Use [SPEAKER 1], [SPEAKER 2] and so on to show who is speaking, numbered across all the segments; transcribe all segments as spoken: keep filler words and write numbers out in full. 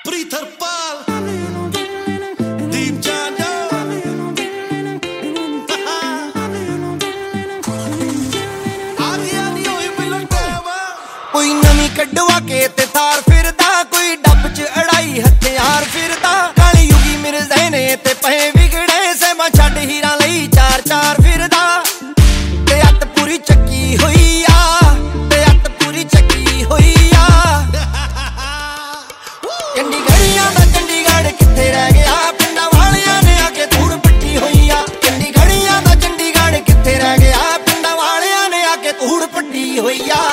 [SPEAKER 1] ਪ੍ਰੀਤਰਪਾਲ ਦੀਪ ਜਾਨਾ ਆ ਗਿਆ ਨੀ ਹੋਈ ਬਿਲਟਾਵਾ
[SPEAKER 2] ਕੋਈ ਨਵੀਂ ਕਢਵਾ ਕੇ ਤੇ ਥਾਰ ਫਿਰਦਾ ਕੋਈ ਡੱਬ ਚ ਅੜਾਈ ਹਥਿਆਰ ਫਿਰਦਾ ਕਾਲੀ ਯੁਗੀ ਮਿਰਜ਼ੇ ਨੇ ਤੇ ਪਏ ਵਿਗੜੇ ਸੇਮਾ ਛੱਡ ਹੀਰਾਂ ਲਈ ਚਾਰ ਚਾਰ ਫਿਰਦਾ ਤੇ ਅੱਤ ਪੂਰੀ ਚੱਕੀ ਹੋਈ ਆ ਤੇ ਅੱਤ ਪੂਰੀ ਚੱਕੀ ਹੋਈ ਆ ਚੰਡੀਗੜ੍ਹੀਆਂ ਦਾ ਚੰਡੀਗੜ੍ਹ ਕਿੱਥੇ ਰਹਿ ਗਿਆ ਪਿੰਡਾਂ ਵਾਲਿਆਂ ਨੇ ਆ ਕੇ ਧੂੜ ਪੱਟੀ ਹੋਈ ਆ ਚੰਡੀਗੜ੍ਹੀਆਂ ਦਾ ਚੰਡੀਗੜ੍ਹ ਕਿੱਥੇ ਰਹਿ ਗਿਆ ਪਿੰਡਾਂ ਵਾਲਿਆਂ ਨੇ ਆ ਕੇ ਧੂੜ ਪੱਟੀ ਹੋਈ ਆ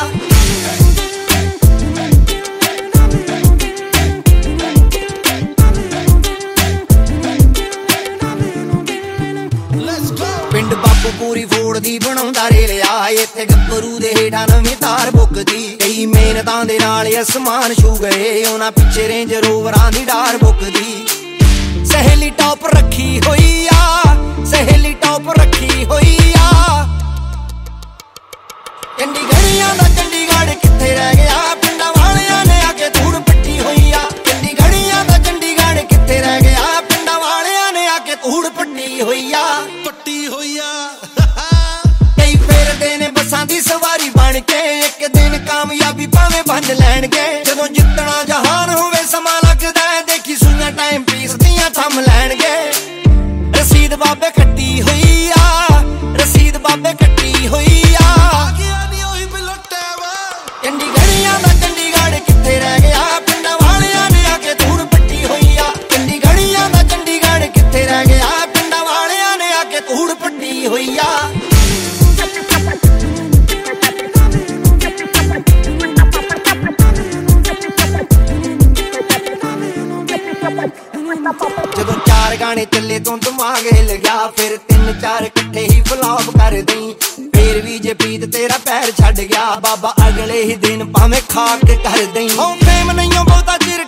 [SPEAKER 2] ਪਿੰਡ ਬਾਪੂ ਪੂਰੀ ਫੋੜ ਦੀ ਬਣਾਉਂਦਾ ਰੇਲਿਆ ਇੱਥੇ ਗੱਭਰੂ ਦੇ ਹੇਠਾਂ ਨਵੀਂ ਤਾਰ ਬੁੱਕਦੀ ਕਈ ਮਿਹਨਤਾਂ ਦੇ ਨਾਲ ਅਸਮਾਨ ਛੂ ਗਏ ਉਹਨਾਂ ਪਿੱਛੇ ਰੇਂਜ ਰੋਵਰਾਂ ਦੀ ਡਾਰ ਬੁੱਕਦੀ ਸਹੇਲੀ ਟੌਪ ਰੱਖੀ ਹੋਈ ਆ ਸਹੇਲੀ ਟੌਪ ਰੱਖੀ ਹੋਈ ਆ ਚੰਡੀਗੜ੍ਹੀਆਂ ਦਾ ਚੰਡੀਗੜ੍ਹ ਕਿੱਥੇ ਰਹਿ ਗਿਆ ਪਿੰਡਾਂ ਵਾਲਿਆਂ ਨੇ ਆ ਕੇ ਧੂੜ ਪੱਟੀ ਹੋਈ ਆ ਚੰਡੀਗੜ੍ਹੀਆਂ ਦਾ ਚੰਡੀਗੜ੍ਹ ਕਿੱਥੇ ਰਹਿ ਗਿਆ ਪਿੰਡਾਂ ਵਾਲਿਆਂ ਨੇ ਆ ਕੇ ਧੂੜ ਪੱਟੀ ਹੋਈ ਆ
[SPEAKER 1] ਪੱਟੀ ਹੋਈ ਆ
[SPEAKER 2] ਕਈ ਫੇਰਦੇ ਨੇ ਬੱਸਾਂ ਦੀ ਸਵਾਰੀ ਬਣ ਕੇ ਇੱਕ ਦਿਨ ਕਾਮਯਾਬੀ ਭਾਵੇਂ ਬੰਦ ਲੈਣਗੇ ਜਦੋਂ ਜਿੱਤਣਾ ਜਹਾਨ ਹੋਵੇ ਸਮਾਂ ਲੱਗਦਾ ਦੇਖੀ ਸੁਈਆਂ ਟਾਈਮ ਪੀਸ ਦੀਆਂ ਥੰਮ ਲੈਣਗੇ ਰਸੀਦ ਬਾਬੇ ਕੱਟੀ ਹੋਈ ਆ ਰਸੀਦ ਬਾਬੇ ਕੱਟੀ ਹੋਈ ਆ
[SPEAKER 1] ਆ ਗਿਆ ਨੀ ਹੋਈ ਬਿਲਟਾਵਾ
[SPEAKER 2] ਚੰਡੀਗੜ੍ਹੀਆਂ ਦਾ ਚੰਡੀਗੜ੍ਹ ਕਿੱਥੇ ਰਹਿ ਗਿਆ ਪਿੰਡਾਂ ਵਾਲਿਆਂ ਨੇ ਆ ਕੇ ਧੂੜ ਪੱਟੀ ਹੋਈ ਆ ਚੰਡੀਗੜ੍ਹੀਆਂ ਦਾ ਚੰਡੀਗੜ੍ਹ ਕਿੱਥੇ ਰਹਿ ਗਿਆ ਪਿੰਡਾਂ ਵਾਲਿਆਂ ਨੇ ਆ ਕੇ ਧੂੜ ਪੱਟੀ ਹੋਈ ਆ ਜਦੋਂ ਚਾਰ ਗਾਣੇ ਚੱਲੇ ਤੋਂ ਦਿਮਾਗ ਹਿੱਲ ਗਿਆ ਫਿਰ ਤਿੰਨ ਚਾਰ ਇਕੱਠੇ ਹੀ ਫਲॉप ਕਰ ਦਈ ਫੇਰ ਵੀ ਜੇ ਪ੍ਰੀਤ ਤੇਰਾ ਪੈਰ ਛੱਡ ਗਿਆ ਬਾਬਾ ਅਗਲੇ ਹੀ ਦਿਨ ਭਾਵੇਂ ਖਾਕ ਕਰ ਦਈ ਹੋ ਫੇਮ ਨਹੀਂਓ ਬਹੁਤਾ ਚਿਰ